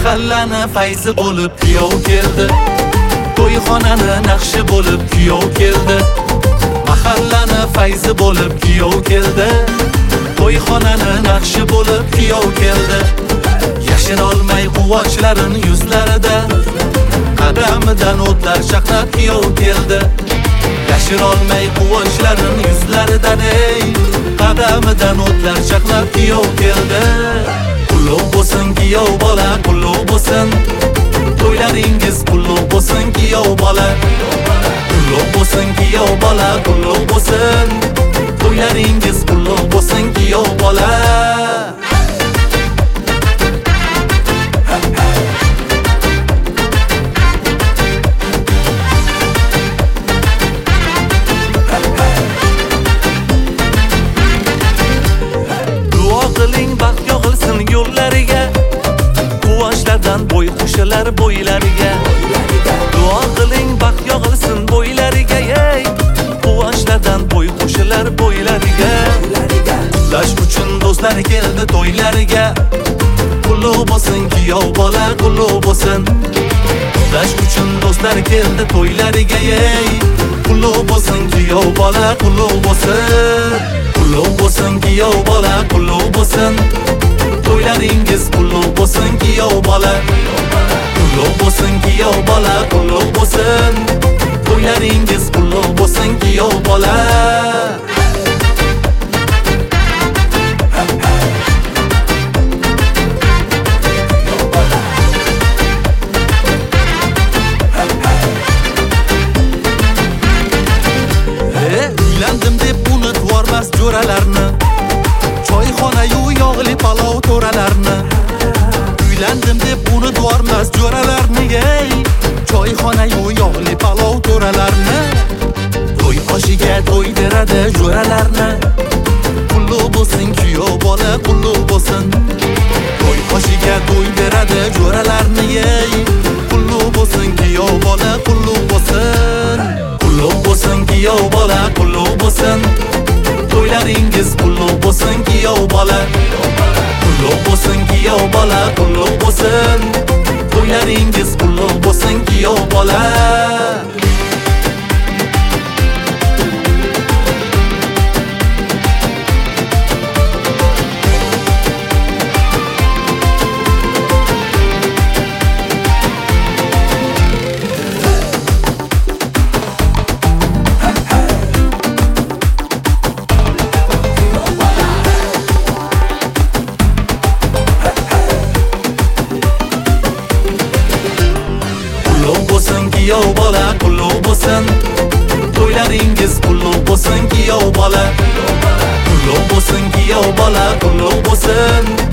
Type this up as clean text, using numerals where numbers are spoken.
Mahallani fayzi bo'lib kuyov keldi. To'yxonani naqshi bo'lib kuyov keldi. Mahallani fayzi bo'lib kuyov keldi. To'yxonani naqshi bo'lib kuyov keldi. Yashirolmay quvonchlarin yuzlarida, qadamidan o'tlar chaqnab kuyov keldi. Yashirolmay quvonchlarin yuzlaridan, qadamidan o'tlar chaqnab kuyov keldi. Qutlug' bo'lsin kuyov bola, qutlug' bo'lsin. To'ylaringiz qutlug' bo'lsin kuyov bola. Qutlug' bo'lsin kuyov bola, qutlug' bo'lsin. To'ylaringiz qutlug' bo'lsin kuyov bola. Baxt yog'ilsin yo'llariga, quvonchlardan bo'y qo'shilar bo'ylariga. Duo qiling baxt yog'ilsin bo'ylariga, quvonchlardan bo'y qo'shilar bo'ylariga. Qutlash uchun do'stlar keldi to'ylariga. Qutlug' bo'lsin kuyov bola, qutlug' bo'lsin. Qutlash uchun do'stlar keldi to'ylariga, qutlug' bo'lsin kuyov bola, qutlug' bo'lsin. Qutlug' bo'lsin kuyov bola, qutlug' bo'lsin. To'ylaringiz qutlug' bo'lsin kuyov bola. Qutlug' bo'lsin kuyov bola, qutlug' bo'lsin. To'ylaringiz qutlug' bo'lsin kuyov bola. Uylandim deb unutvormas jo'ralarni, choyxona-yu yog'li palov to'ralarni. Uylandim deb unutvormas jo'ralarni, choyxona-yu yog'li palov to'ralarni. To'y oshiga to'ydiradi jo'ralarni. Qutlug' bo'lsin kuyov bola, qutlug' bo'lsin. To'y oshiga to'ydiradi jo'ralarni, qutlug' bo'lsin kuyov bola, qutlug' bo'lsin. Qutlug' bo'lsin kuyov bola, qutlug' bo'lsin. To'ylaringiz qutlug' bo'lsin kuyov bola. Qutlug' bo'lsin kuyov bola, qutlug' bo'lsin. To'ylaringiz qutlug' bo'lsin kuyov bola. Kuyov bola, qutlug' bo'lsin. To'ylaringiz qutlug' bo'lsin kuyov bola. Qutlug' bo'lsin kuyov bola, qutlug' bo'lsin.